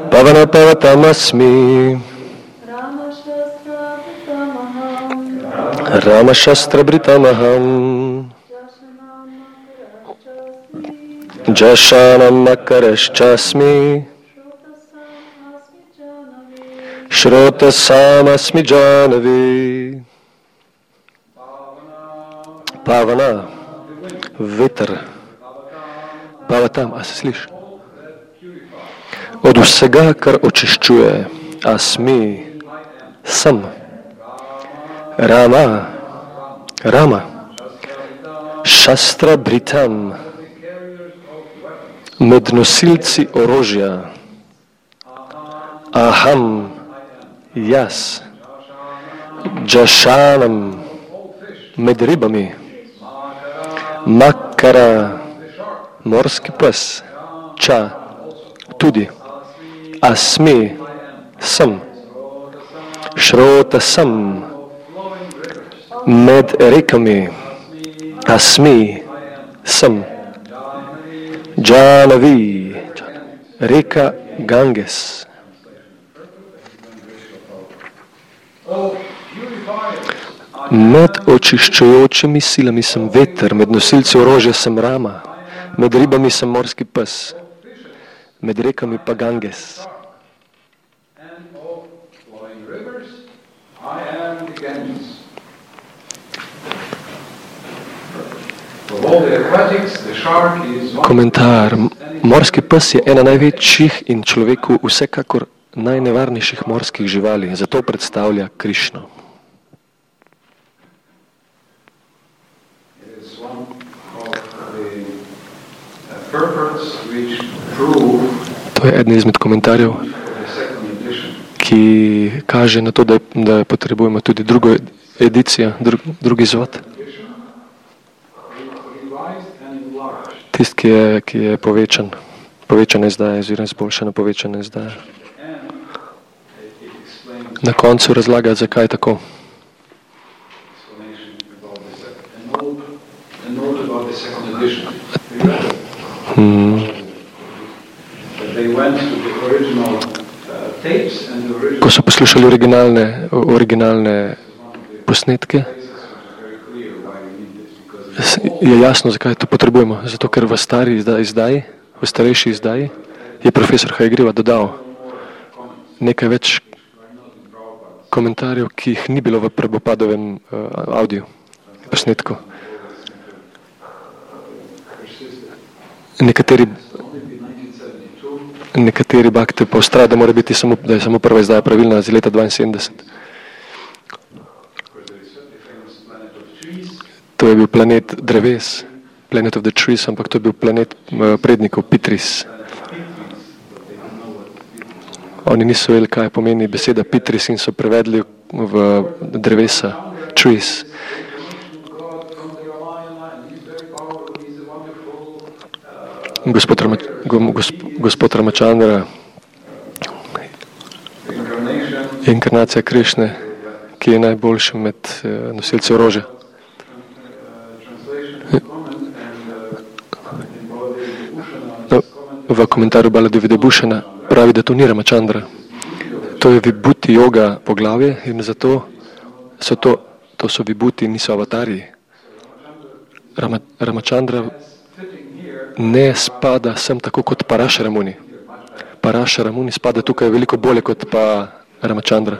Pavana Pavatamasmi Rama Shastrabritamaham Jashanam Makaraschasmi Shrotasamasmi Janavi. Pavana, veter. Pavatam, a se sliši? Od vsega, kar očiščuje, asmi, sem. Rama, Šastra Britam, med nosilci orožja, aham, jaz, Jashanam, med ribami, Makara, morski pes, Ča, tudi, Asmi, sem, Šrota sem, med rekami, Asmi, sem, Janavi, reka Ganges. Med očiščujočimi silami sem veter, med nosilci orožja sem Rama, med ribami sem morski pes, med rekami pa Ganges. Komentar. Morski pes je ena največjih in človeku vsekakor najnevarnejših morskih živali, zato predstavlja Krišno. To je eden izmed komentarjev, ki kaže na to, da potrebujemo tudi drugo edicijo, drugi izvod. Tisti, ki je povečana izdaja, oziroma izboljšana povečana izdaja. Na koncu razlaga, zakaj je tako. Ko so poslušali originalne posnetke, je jasno, zakaj to potrebujemo. Zato, ker v starejši izdaji je profesor Hayagriva dodal nekaj več komentarjev, ki jih ni bilo v Prabhupadovem audio posnetku. Nekateri bhakti pa ustrajajo, da je samo prva izdaja pravilna z leta 72. To je bil planet dreves, Planet of the Trees, ampak to je bil planet prednikov Pitris. Oni niso vedeli, kaj pomeni beseda Pitris in so prevedli v drevesa, trees. Gospod Ramachandra je inkarnacija Krišne, ki je najboljša med nosilci orožja. V komentarju Baladevi Vibhushana pravi, da to ni Ramachandra. To je Vibhuti yoga poglavje in zato to so Vibhuti, niso avatarji. Ramachandra ne spada sem tako kot Parasharamuni. Parasharamuni spada tukaj veliko bolje kot pa Ramachandra.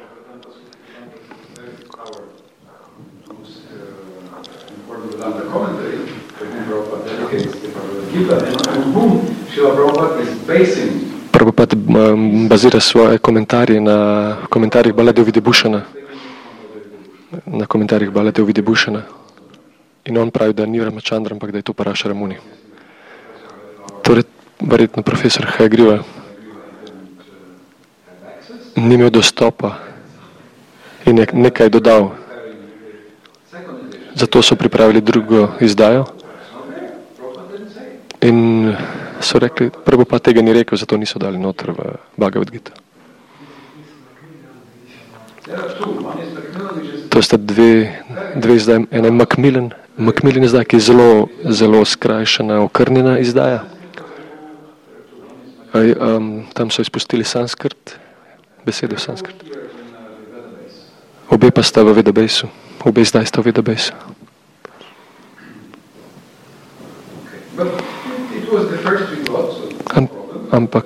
Prabhupada bazira svoje komentarje na komentarjih Baladevi Vibhushana. Na komentarjih Baladevi Vibhushana. In on pravi, da ni Ramachandra, ampak da je to Parasharamuni. Torej, verjetno profesor Hayagriva ni imel dostopa in je nekaj dodal. Zato so pripravili drugo izdajo in so rekli, Prabhupada tega ni rekel, zato niso dali noter v Bhagavad Gita. To sta dve izdaje, ena je Macmillan izdaja, ki je zelo skrajšana, okrnjena izdaja. Tam so izpustili sanskrt, besedo sanskrt. Obe pa sta v Vedabejsu. Obe zdaj sta v Vedabejsu. Ampak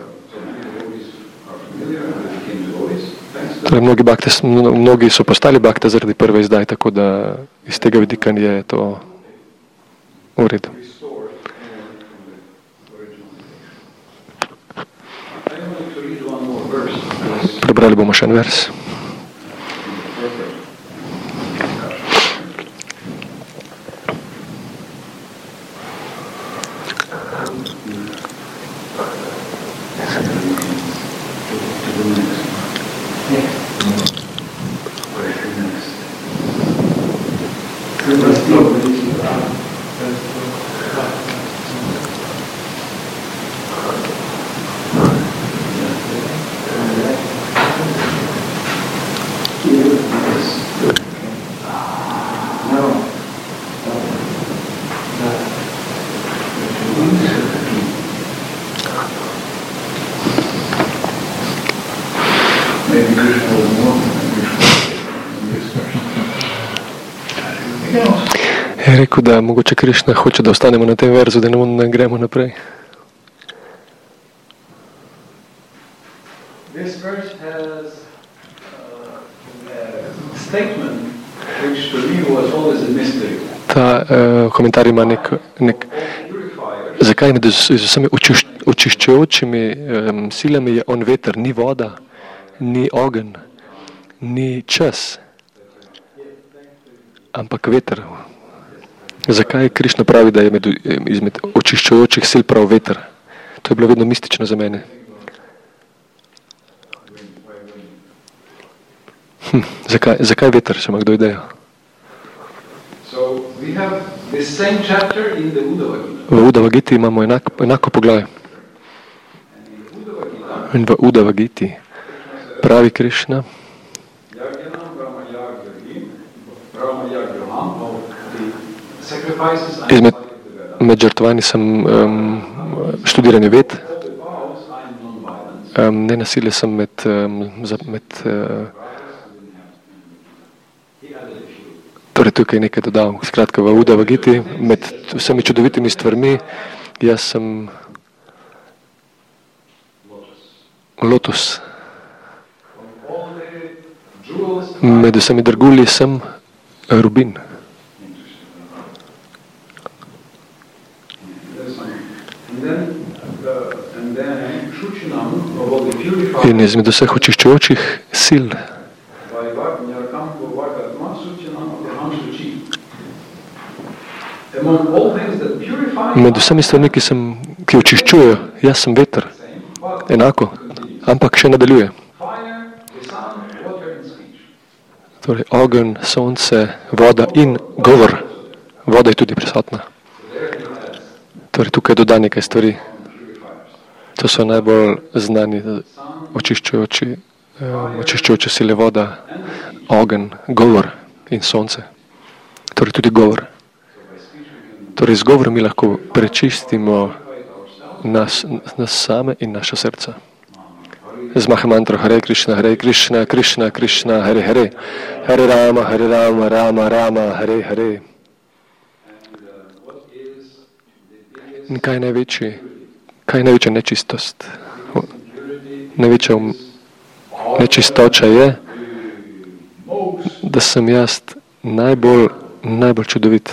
mnogi so postali bhakta zaradi prve izdaje, tako da iz tega vidika je to v redu. Prebrali bomo še en vers. Je rekel, da mogoče Krišna hoče, da ostanemo na tem verzu, da ne gremo naprej. This verse has a statement which to me was always a mystery. Ta komentar ima zakaj med vsemi očiščujočimi silami je on veter, ni voda, ni ogenj, ni čas, ampak veter. Zakaj Krišna pravi, da je izmed očiščujočih sil prav veter? To je bilo vedno mistično za mene. Zakaj veter, če ima kdo idejo? V Udavagiti imamo enako poglavje. In v Udavagiti pravi Krišna, med žrtvovanji sem študiranje ved, nenasilje sem torej tukaj nekaj dodal. Skratka, v Udavagiti, med vsemi čudovitimi stvarmi, jaz sem lotus. Med vsemi dragulji sem rubin. In izmed vseh očiščujočih sil med vsemi stvarmi, ki očiščujejo, jaz sem veter, enako, ampak še nadaljuje. Torej, ogenj, sonce, voda in govor. Voda je tudi prisotna. Torej, tukaj doda nekaj stvari. To so najbolj znani očiščujoče sile: voda, ogenj, govor in sonce. Torej, tudi govor. Torej, z govorom mi lahko prečistimo nas same in naša srca. Z Mahamantro Hare Krishna, Krishna Krishna, Hare Hare, Hare Rama, Rama Rama, Hare Hare. In kaj je največja nečistost? Največja nečistoča je, da sem jaz najbolj čudovit,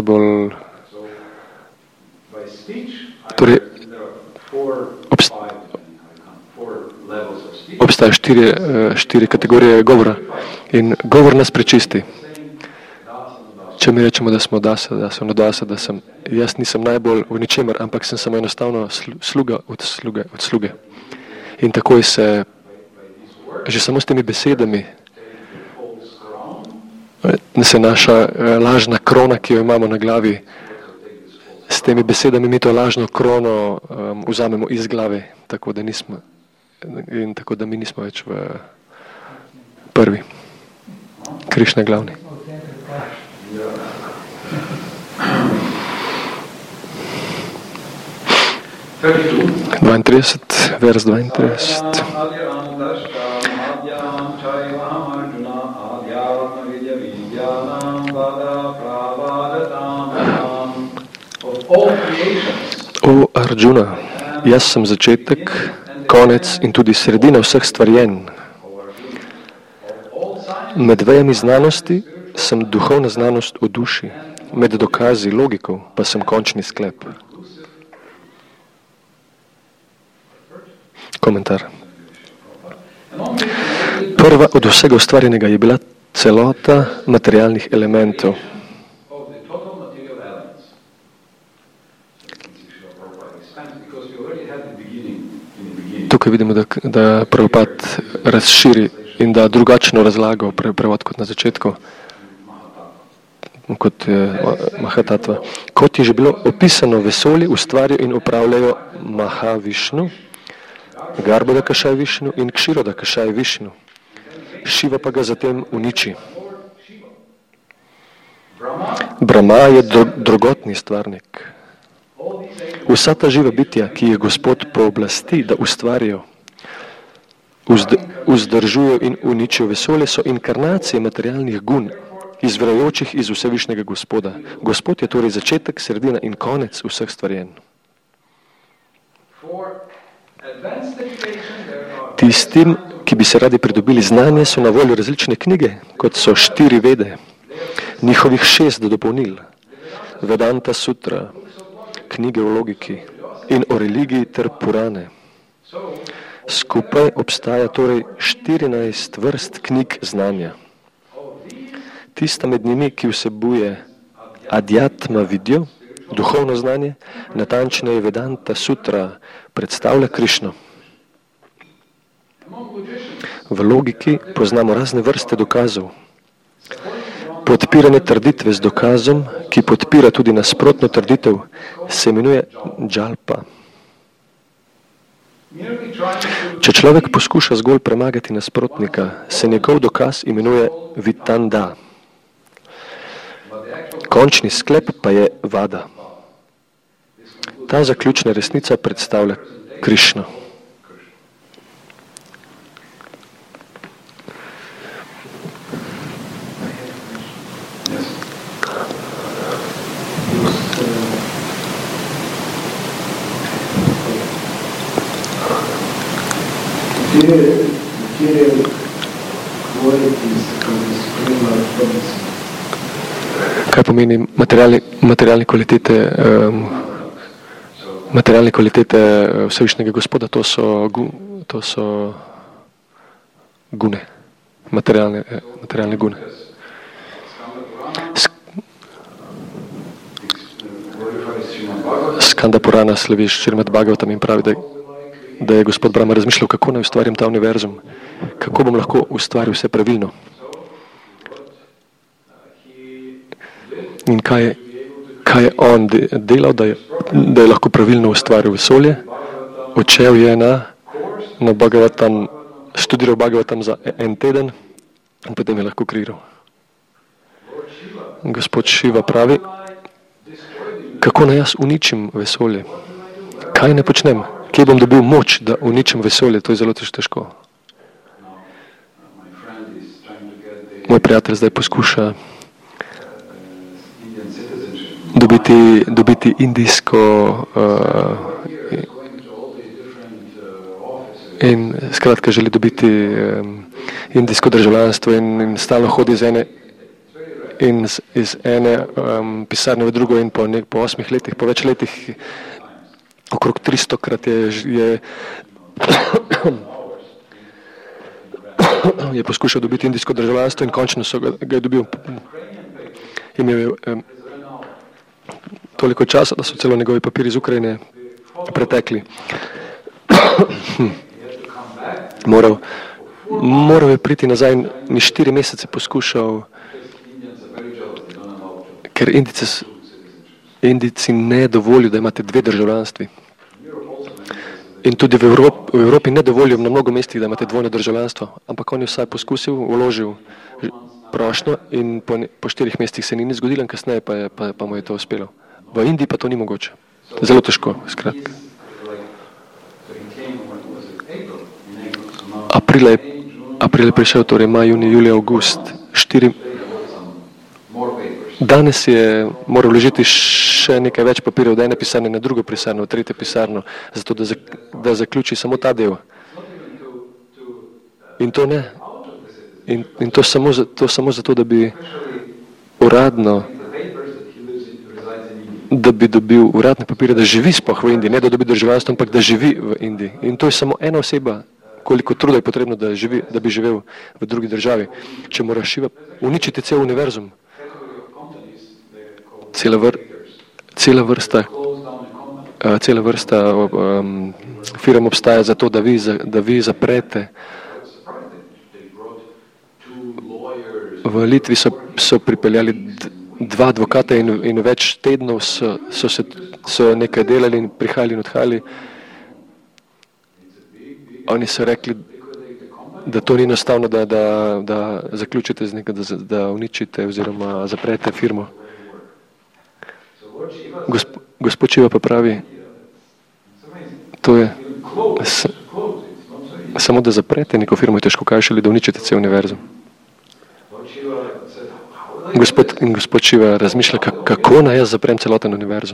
torej, obstaja štiri kategorije govora in govor nas prečisti. Če mi rečemo, da smo dasa, jaz nisem najbolj v ničemer, ampak sem samo enostavno sluga od sluge. In takoj se, že samo s temi besedami, se naša lažna krona, ki jo imamo na glavi, s temi besedami mi to lažno krono vzamemo iz glave, tako da mi nismo več v prvi. Krišna glavni. 32, vers 32. O Arjuna, jaz sem začetek, konec in tudi sredina vseh stvarjenj. Med vejami znanosti sem duhovna znanost o duši, med dokazi logikov pa sem končni sklep. Komentar. Prva od vsega ustvarjenega je bila celota materialnih elementov. Tukaj vidimo, da Prabhupada razširi in da drugačno razlago prevod kot na začetku, kot Mahatatva. Kot je že bilo opisano, vesolje ustvarjajo in upravljajo Mahavišnu, Garbhodakashaya Višnu in Kshirodakashaya Višnu. Šiva pa ga zatem uniči. Brahma je drugotni stvarnik. Vsa ta živa bitja, ki jih Gospod pooblasti, da ustvarjajo, vzdržujejo in uničijo vesolje, so inkarnacije materialnih gun, izvirajočih iz Vsevišnjega Gospoda. Gospod je torej začetek, sredina in konec vseh stvarjenj. Tistim, ki bi se radi pridobili znanje, so na voljo različne knjige, kot so 4 vede, njihovih 6 dopolnil, Vedanta Sutra, knjige o logiki in o religiji ter Purane. Skupaj obstaja torej 14 vrst knjig znanja. Tista med njimi, ki vsebuje Adhyatma Vidyo, duhovno znanje, natančneje Vedanta Sutra, predstavlja Krišno. V logiki poznamo razne vrste dokazov. Podpiranje trditve z dokazom, ki podpira tudi nasprotno trditev, se imenuje džalpa. Če človek poskuša zgolj premagati nasprotnika, se njegov dokaz imenuje vitanda. Končni sklep pa je vada. Ta zaključna resnica predstavlja Krišno. Kaj pomeni materialne kvalitete Vsevišnjega Gospoda? To so gune, materialne gune. Skanda Purana slavi Šrimad Bhagavatam in pravi, da je Gospod Brahma razmišljal, kako naj ustvarim ta univerzum, kako bom lahko ustvaril vse pravilno. In kaj je on delal, da je lahko pravilno ustvaril vesolje? Odšel je na Bhagavatam, študiral Bhagavatam za en teden in potem je lahko kreiral. Gospod Šiva pravi, kako naj jaz uničim vesolje? Kaj ne počnem? Kje bom dobil moč, da uničim vesolje? To je zelo težko. Moj prijatelj zdaj poskuša dobiti indijsko in skratka želi dobiti indijsko državljanstvo in stalno hodi iz ene pisarne v drugo in po 8 letih, po več letih, okrog 300-krat je poskušal dobiti indijsko državljanstvo in končno ga je dobil. Imel je toliko časa, da so celo njegovi papiri iz Ukrajine pretekli. Moral je priti nazaj in 4 mesece poskušal, ker Indijci ne dovolijo, da imate 2 državljanstvi. In tudi v Evropi ne dovolijo na mnogo mestih, da imate dvojno državljanstvo. Ampak on je vsaj poskusil, vložil prošnjo in po 4 mesecih se ni zgodilo in kasneje pa mu je to uspelo. V Indiji pa to ni mogoče. Zelo težko, skratka. April je prišel, torej maj, junij, julij, avgust. Danes je moral vložiti še nekaj več papirja od ene pisarne na drugo pisarno, v tretje pisarno, zato da zaključi samo ta del. In to ne. In to samo zato, da bi uradno, da bi dobil uradne papirje, da živi sploh v Indiji, ne da dobi državljanstvo, ampak da živi v Indiji. In to je samo ena oseba, koliko truda je potrebno, da bi živel v drugi državi. Če mora Šiva uničiti cel univerzum, cela vrsta firm obstaja za to, da vi zaprete. V Litvi so pripeljali 2 advokata in več tednov so nekaj delali in prihajali in odhajali. Oni so rekli, da to ni enostavno, da zaključite z nekaj, da uničite oziroma zaprete firmo. Gospod Šiva pa pravi, to je samo da zaprete neko firmo je težko, kaj šele da uničite cel univerzum. Gospod Šiva razmišlja, kako naj jaz zaprem celoten univerzum.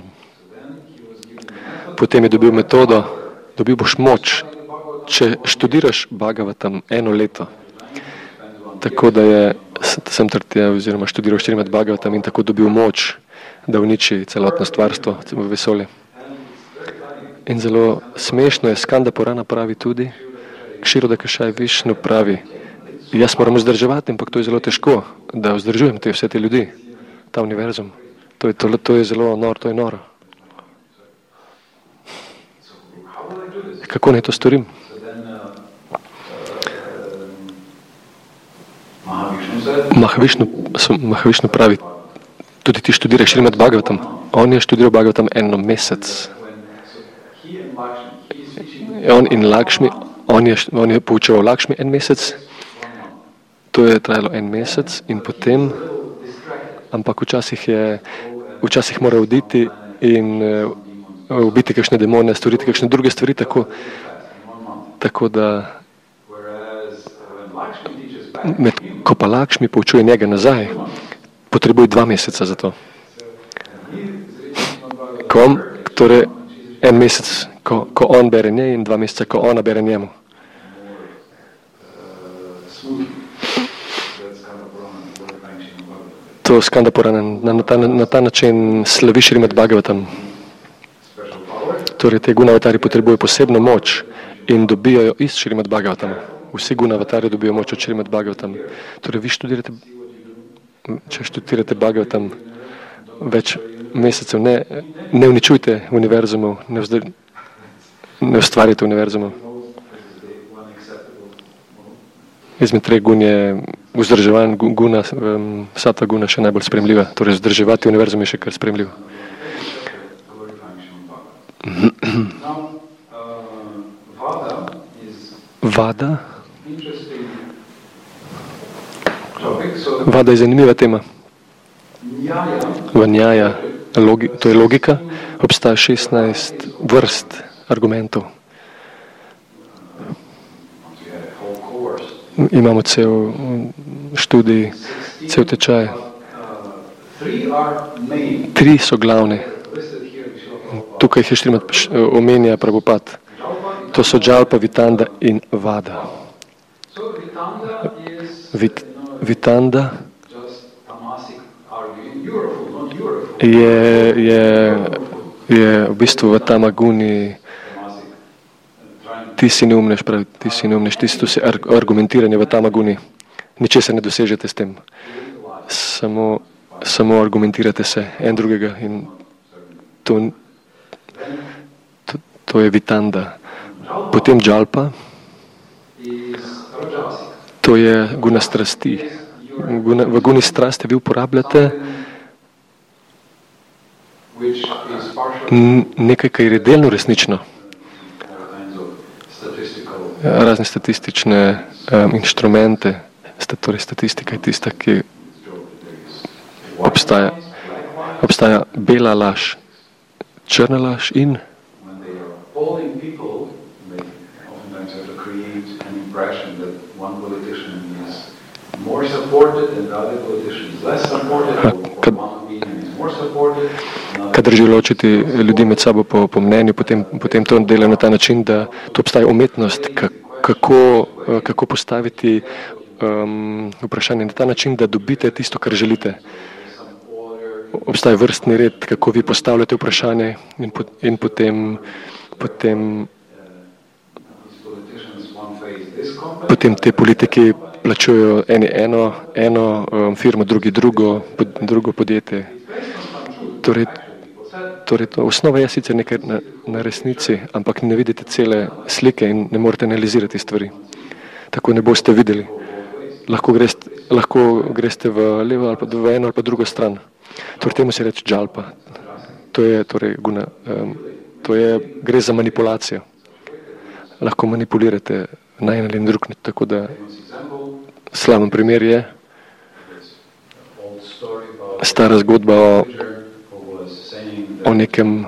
Potem je dobil metodo, dobil boš moč, če študiraš Bhagavatam 1 leto, tako da je sem trtja oziroma študiral 4 Bhagavatam in tako dobil moč, da uniči celotno stvarstvo v vesolje. In zelo smešno je, Skanda Purana pravi tudi, Kshirodakashaya Višnu pravi, jaz moram vzdrževati, ampak to je zelo težko, da vzdržujem vse te ljudi, ta univerzum. To je zelo noro, to je noro. Kako naj to storim? Mahavišnu pravi, tudi ti študiraš Srimad Bhagavatam. On je študiral Bhagavatam 1 mesec. On in Lakšmi, on je poučeval Lakšmi 1 mesec, to je trajalo 1 mesec in potem, ampak včasih mora oditi in ubiti kakšne demone, storiti kakšne druge stvari, tako da ko pa Lakšmi poučuje njega nazaj, potrebuje 2 meseca za to. Torej 1 mesec, ko on bere njej in 2 meseca, ko ona bere njemu. To Skanda Purana na ta način slavi Srimad Bhagavatam. Torej, te Gunavatarji potrebujejo posebno moč in dobijajo iz Srimad Bhagavatama. Vsi Gunavatarji dobijo moč od Srimad Bhagavatam. Torej, vi če študirate Bhagavatam več mesecev, ne uničujte univerzumov, ne ustvarjate univerzumov. Izmed 3 gun je vzdrževan guna, sata guna še najbolj spremljiva. Torej, vzdrževati univerzum je še kar spremljivo. Vada je zanimiva tema. Vanjaja, to je logika, obstaja 16 vrst argumentov. Imamo cel študij, cel tečaj. 3 so glavne. Tukaj jih je Šrimad omenja Prabhupada. To so Džalpa, Vitanda in Vada. Vitanda je v bistvu v Tamaguni ti si neumneš, pravi, ti si neumneš, ti si argumentiranje v Tamaguni. Ničesar ne dosežete s tem. Samo argumentirate se en drugega in to je Vitanda. Potem Džalpa, to je guna strasti. V guni strasti vi uporabljate nekaj, kar je delno resnično. Razne statistične inštrumente, torej statistika je tista, ki obstaja bela laž, črna laž in politician is more supported and the other politician is less supported, or one opinion is more supported. Kadar želi ločiti ljudi med sabo po mnenju, potem to dela na ta način, da to obstaja umetnost, kako postaviti vprašanje na ta način, da dobite tisto, kar želite. Obstaja vrstni red, kako vi postavljate vprašanje in potem te politiki plačujejo eno firmo, drugi drugo podjetje. Torej, osnova je sicer nekaj na resnici, ampak ne vidite cele slike in ne morete analizirati stvari. Tako ne boste videli. Lahko greste v levo ali pa v eno ali pa drugo stran. Torej, temu se reče džalpa. Gre za manipulacijo. Lahko manipulirate na en ali drug, tako da slaven primer je stara zgodba o nekem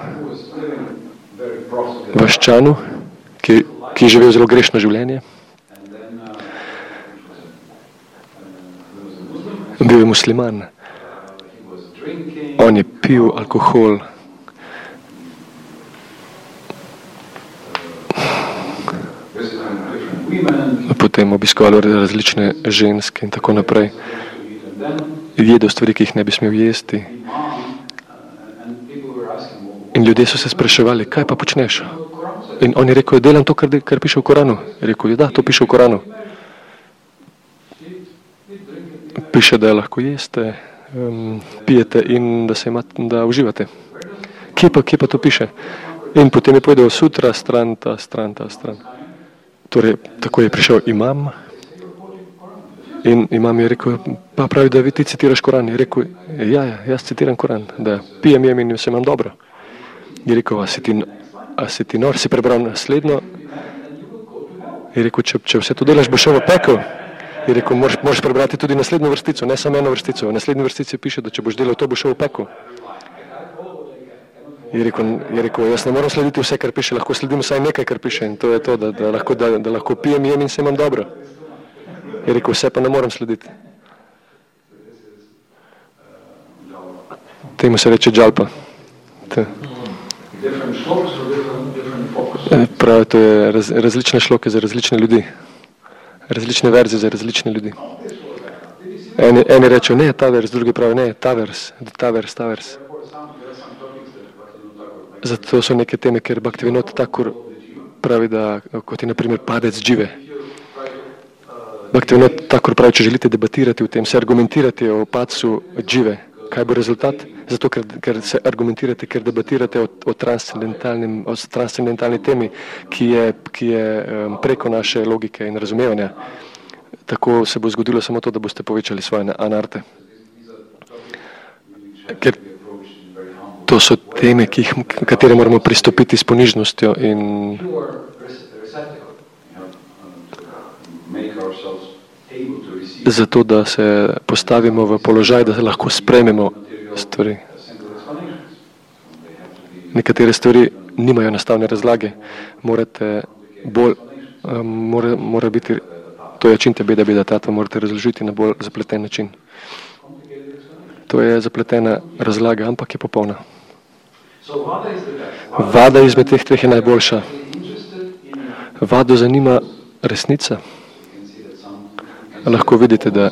vaščanu, ki je živel zelo grešno življenje. Bil je musliman. On je pil alkohol. Potem obiskoval različne ženske in tako naprej. Jedel stvari, ki jih ne bi smel jesti. In ljudje so se spraševali, kaj pa počneš? In on je rekel, delam to, kar piše v Koranu. Je rekel, da, to piše v Koranu. Piše, da lahko jeste, pijete in da uživate. Kje pa to piše? In potem je povedal sutra, stran. Torej, tako je prišel imam in imam je rekel, pa pravi, da vi ti citiraš Koran. Je rekel, ja, jaz citiram Koran, da pijem, jem in se imam dobro. Je rekel, a si ti nor, si prebral naslednjo? Je rekel, če vse to delaš, bo šel v pekel. Je rekel, moraš prebrati tudi naslednjo vrstico, ne samo eno vrstico. V naslednji vrstici piše, da če boš delal to, bo šel v pekel. Je rekel, jaz ne moram slediti vse, kar piše, lahko sledim vsaj nekaj, kar piše. In to je to, da lahko pijem, jem in se imam dobro. Je rekel, vse pa ne moram slediti. Temu se reče džalpa. Pravi, to je različne šloke za različne ljudi. Različne verze za različne ljudi. Eni rečejo, ne, ta vers, drugi pravi, ne, ta vers. Zato so neke teme, ker Bhaktivinoda Thakur pravi, da kot je na primer padec džive. Bhaktivinoda Thakur pravi, če želite debatirati o tem, se argumentirati o padcu džive, kaj bo rezultat? Zato, ker se argumentirate, ker debatirate o transcendentalni temi, ki je preko naše logike in razumevanja. Tako se bo zgodilo samo to, da boste povečali svoje anarte. Ker to so teme, katere moramo pristopiti s ponižnostjo in zato, da se postavimo v položaj, da lahko sprejmemo stvari. Nekatere stvari nimajo enostavne razlage. Mora biti, to je činte beda tata, morate razložiti na bolj zapleten način. To je zapletena razlaga, ampak je popolna. Vada izmed teh treh je najboljša. Vado zanima resnica. Lahko vidite, da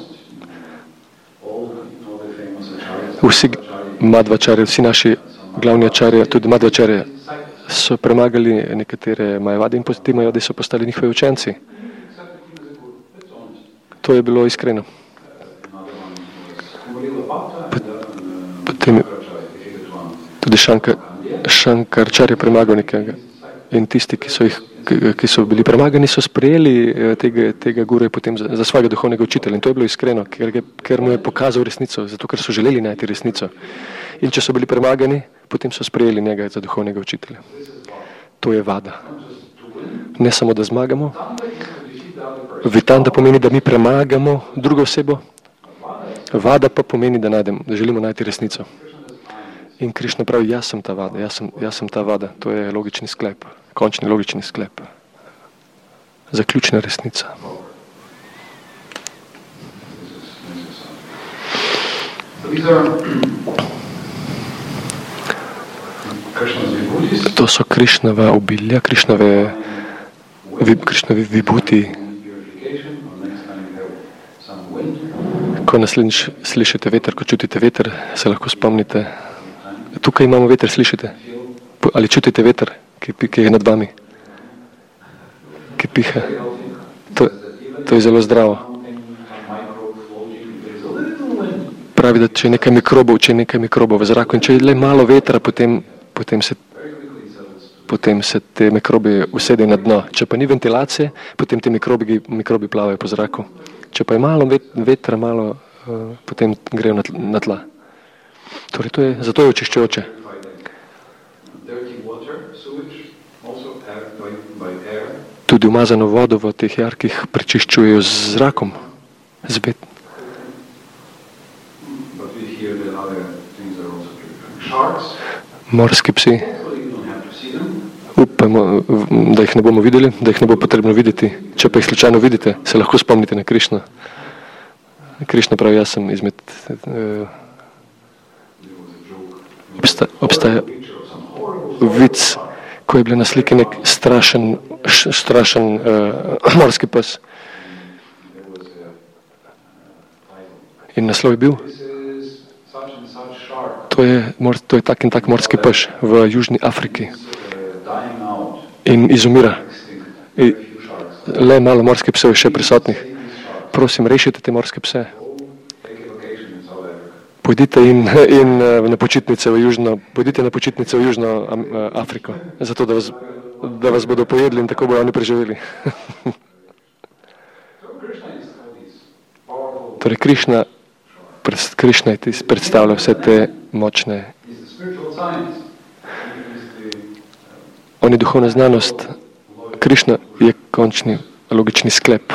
vsi madvačarji, vsi naši glavni ačarji, tudi madvačarji, so premagali nekatere majavadi in ti majavadi so postali njihovi učenci. To je bilo iskreno. Potem tudi Šankarčar je premagal nekega. In tisti, ki so bili premagani, so sprejeli tega guru potem za svojega duhovnega učitelja. In to je bilo iskreno, ker mu je pokazal resnico, zato ker so želeli najti resnico. In če so bili premagani, potem so sprejeli njega za duhovnega učitelja. To je vada. Ne samo, da zmagamo. Vitanda pomeni, da mi premagamo drugo osebo. Vada pa pomeni, da želimo najti resnico. In Krišna pravi, jaz sem ta vada, jaz sem ta vada. To je logični sklep, končni logični sklep. Zaključna resnica. To so Krišnova obilja, Krišnove vibuti. Ko naslednjič slišite veter, ko čutite veter, se lahko spomnite. Tukaj imamo veter, slišite? Ali čutite veter, ki je nad vami? Ki piha. To je zelo zdravo. Pravi, da če je nekaj mikrobov v zraku in če je le malo vetra, potem se te mikrobi usedejo na dno. Če pa ni ventilacije, potem te mikrobi plavajo po zraku. Če pa je malo vetra, potem grejo na tla. Torej, zato je očiščujoče. Tudi umazano vodo v teh jarkih prečiščujejo z zrakom. Morski psi. Upamo, da jih ne bomo videli, da jih ne bo potrebno videti. Če pa jih slučajno vidite, se lahko spomnite na Krišno. Krišna pravi, jaz sem izmed... Obstaja vic, ko je bil na sliki nek strašen morski pes. In naslov je bil, to je tak in tak morski pes v Južni Afriki. In izumira. Le malo morskih psov je še prisotnih. Prosim, rešite te morske pse. Pojdite na počitnice v Južno Afriko, zato da vas bodo pojedli in tako bodo oni preživeli. Torej, Krišna predstavlja vse te močne. On je duhovna znanost. Krišna je končni logični sklep.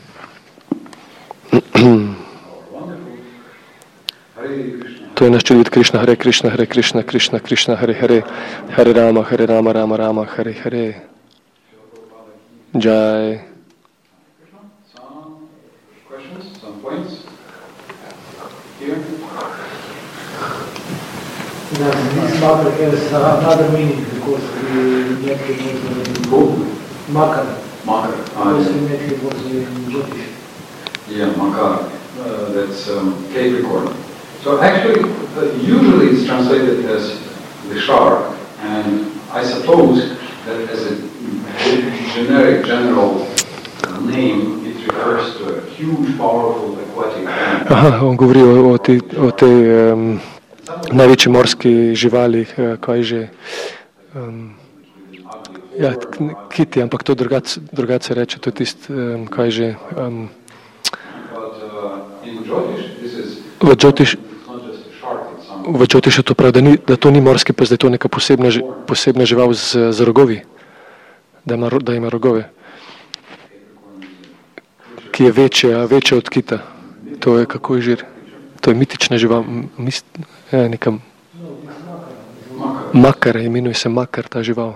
To je naš čudovit Krišna, Hare Krišna, Hare Krišna, Krišna, Krišna, Hare Hare, Hare Rama, Rama Rama, Hare Hare. Jai. This makar has another meaning because we met him was makar. Because we met him was in Jyotish. Yeah, makar. That's Capricorn. So actually, usually it's translated as the shark, and I suppose that as a generic, general name, it refers to a huge, powerful aquatic animal. Aha, on govori o tej največji morski živali, kaj že, kiti, ampak to drugače reče, to je tisti, kaj že, v Jyotišu to pravi, da to ni morski pes, da je to neka posebna žival z rogovi, da ima rogove, ki je večja od kita. To je, kako je žir, to je mitična žival, neka makar, imenuje se makar ta žival.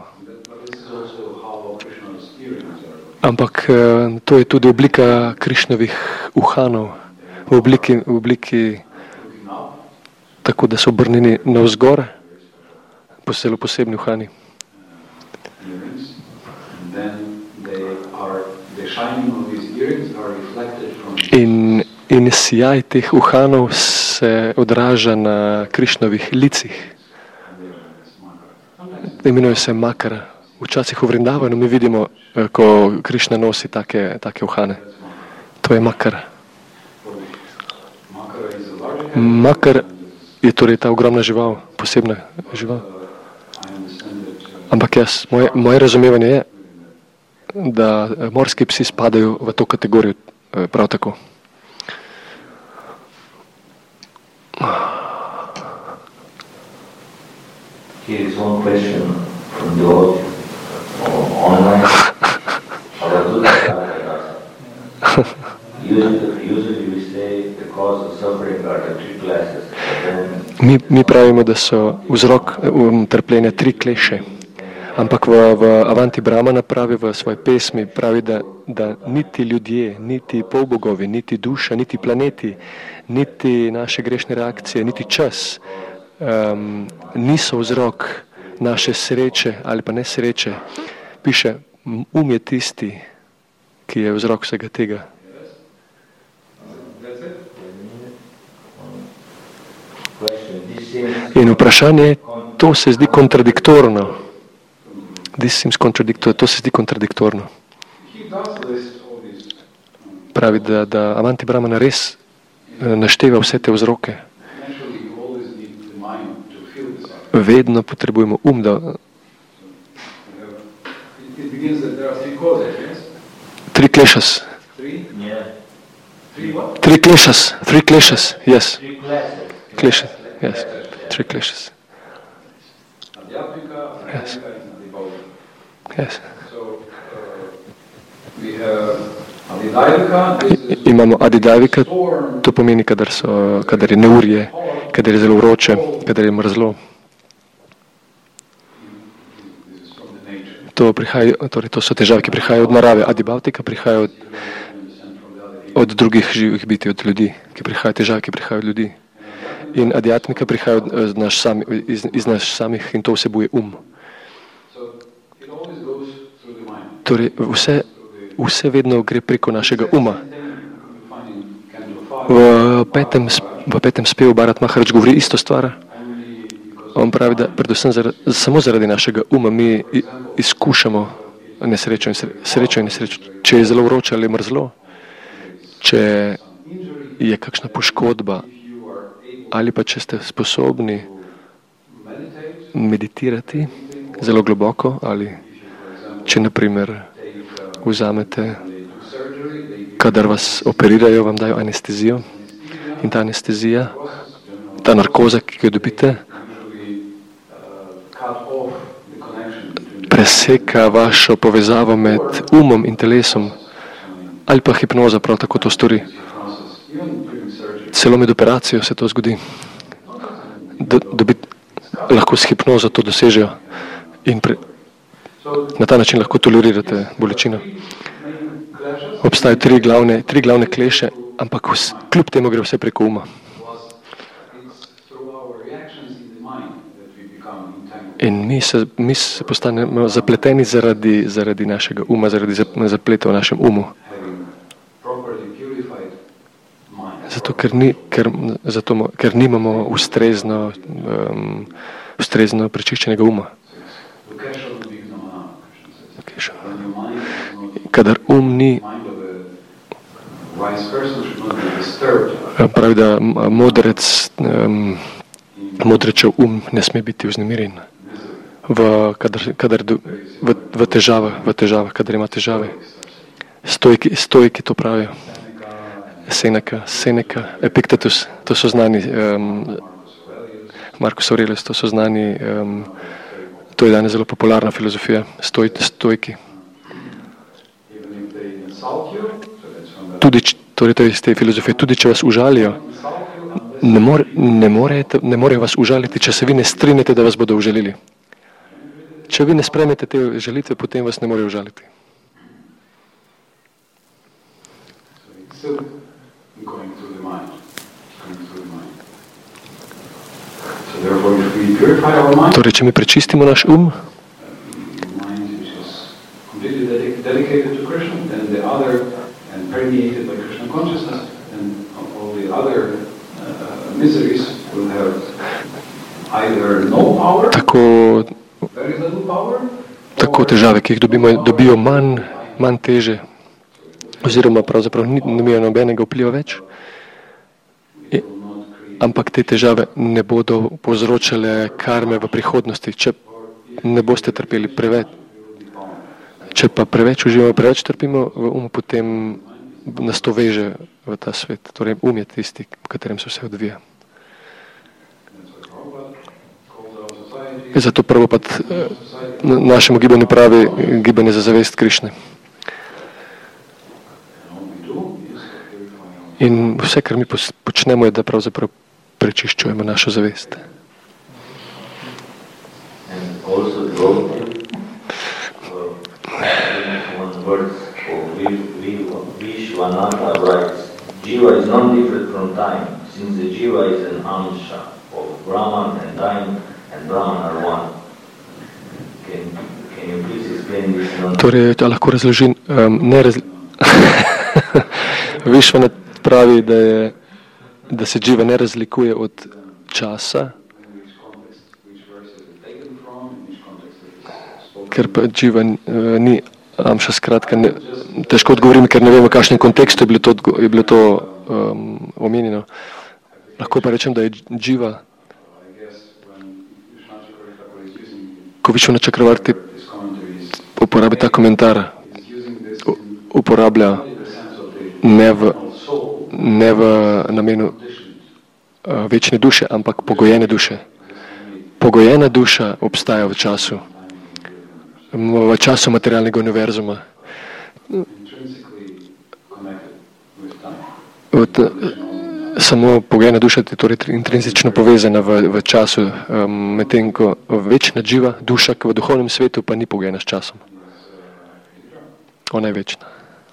Ampak to je tudi oblika Krišnovih uhanov, v obliki tako, da so obrnjeni navzgor, zelo posebni uhani. In sijaj teh uhanov se odraža na Krišnovih licih. Imenuje se makara. Včasih v Vrindavanu mi vidimo, ko Krišna nosi take uhane. To je makara. Makar je torej ta ogromna žival, posebna žival. Ampak moje razumevanje je, da morski psi spadajo v to kategorijo prav tako. Here is one question from the audience online. Usually we say the cause of suffering are the three classes. Mi pravimo, da so vzrok trpljenja tri kleše, Ampak v Avanti Brahmana pravi v svoji pesmi, pravi, da niti ljudje, niti polbogovi, niti duša, niti planeti, niti naše grešne reakcije, niti čas niso vzrok naše sreče ali pa nesreče. Piše, je tisti, ki je vzrok vsega tega. In vprašanje je, to se zdi kontradiktorno. To se zdi kontradiktorno. Pravi, da Avanti Brahmana res našteva vse te vzroke. Vedno potrebujemo da... Three kleshas, yes. Kleshas, yes. Three kleshas. Yes. Yes. Imamo Adidavika, to pomeni, kadar je neurje, kadar je zelo vroče, kadar je mrzlo. To so težave, ki prihajajo od narave. Adibhavtika prihajajo od drugih živih biti, od ljudi, težave, ki prihajajo od ljudi. In adjatmika prihaja iz nas samih in to vsebuje Torej, vse vedno gre preko našega uma. V petem spevu Bharat Maharaj govori isto stvar. On pravi, da predvsem samo zaradi našega uma mi izkušamo srečo in nesrečo. Če je zelo vroče ali mrzlo, če je kakšna poškodba, ali pa če ste sposobni meditirati zelo globoko, ali če naprimer vzamete, kadar vas operirajo, vam dajo anestezijo in ta anestezija, ta narkoza, ki jo dobite, preseka vašo povezavo med umom in telesom, ali pa hipnoza prav tako to stori. Celo med operacijo se to zgodi. Lahko s hipnozo to dosežejo in na ta način lahko tolerirate bolečino. Obstajajo tri glavne kleše, ampak kljub temu gre vse preko uma. In mi se postanemo zapleteni zaradi našega uma, zaradi zapleta v našem umu. Zato, ker nimamo ustrezno prečiščenega uma. Kadar ni, pravi, da modrečev ne sme biti vznemirjen v težavah, kadar ima težave. Stoiki to pravijo. Seneca, Epictetus, to so znani, Marcus Aurelius, to so znani, to je danes zelo popularna filozofija, stoiki. Torej to je iz te filozofije, tudi če vas užalijo, ne morejo vas užaliti, če se vi ne strinjate, da vas bodo užalili. Če vi ne spremete te žalitve, potem vas ne morejo užaliti. Torej, če mi prečistimo naš tako težave, ki jih dobijo manj teže, oziroma pravzaprav nimajo nobenega vpliva več, ampak te težave ne bodo povzročale karme v prihodnosti, če ne boste trpeli preveč. Če pa preveč uživamo, preveč trpimo v umu, potem nas to veže v ta svet. Torej, je tisti, v katerem se vse odvija. Zato Prabhupada našemu gibanju pravi gibanje za zavest Krišne. In vse, kar mi počnemo, je, da pravzaprav prečiščujemo našo zavest. verse of Vishwanatha writes, Jiva is not different from time, since the Jiva is an amsha of Brahman, and time and Brahman are one. Can you please explain this? Torej, lahko razložim, Višvanat pravi, da se Jiva ne razlikuje od časa, ker pa Jiva ni amša, skratka, težko odgovorim, ker ne vem, v kakšnem kontekstu je bilo to omenjeno. Lahko pa rečem, da je Jiva, ko Višvanat Čakravarti uporabi ta komentar, uporablja ne v namenu večne duše, ampak pogojene duše. Pogojena duša obstaja v času materialnega univerzuma. Samo pogojena duša je torej intrinzično povezana v času, medtem ko večna Jiva duša, ki v duhovnem svetu pa ni pogojena s časom. Ona je večna.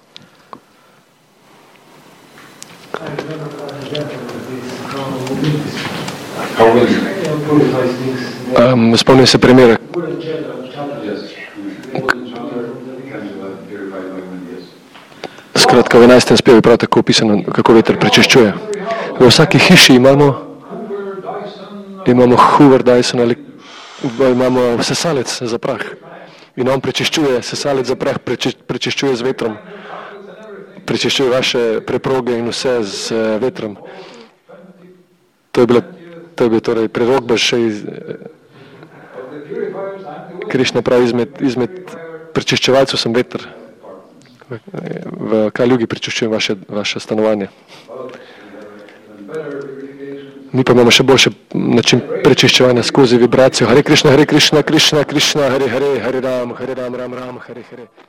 Spomnim se primera. Skratka, v 11. spevu je prav tako opisano, kako veter prečiščuje. V vsaki hiši imamo Hoover, Dyson ali imamo sesalec za prah. In on prečiščuje, sesalec za prah prečiščuje z vetrom. Prečiščuje vaše preproge in vse z vetrom. To je bil torej prerok še Krišna pravi, izmed prečiščevalcev sem veter. V Kali Jugi prečiščujem vaše stanovanje. Mi pa imamo še boljši način prečiščevanja skozi vibracijo. Hare Krišna, Krishna, Krishna, Hare Hare, Hare Ram, Ram, Ram, Hare Hare.